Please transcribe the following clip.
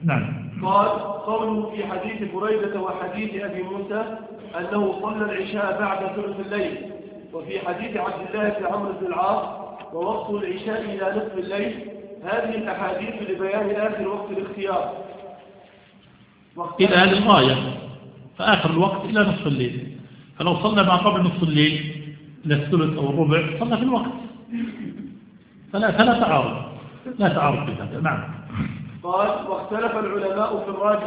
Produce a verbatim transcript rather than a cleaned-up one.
نعم. قال قوله في حديث بريدة وحديث أبي موسى أنه صلى العشاء بعد ثلث الليل، وفي حديث عبد الله بن عمرو بن العاص ووقت العشاء إلى نصف الليل. هذه الأحاديث لبيان آخر وقت الاختيار إلى هذه الغاية، فآخر الوقت إلى نصف الليل، فلو صلى ما قبل نصف الليل إلى الثلث أو الربع صلى في الوقت، فلا فلا تعارض لا تعارض في هذا. نعم. قال واختلف العلماء في الراجح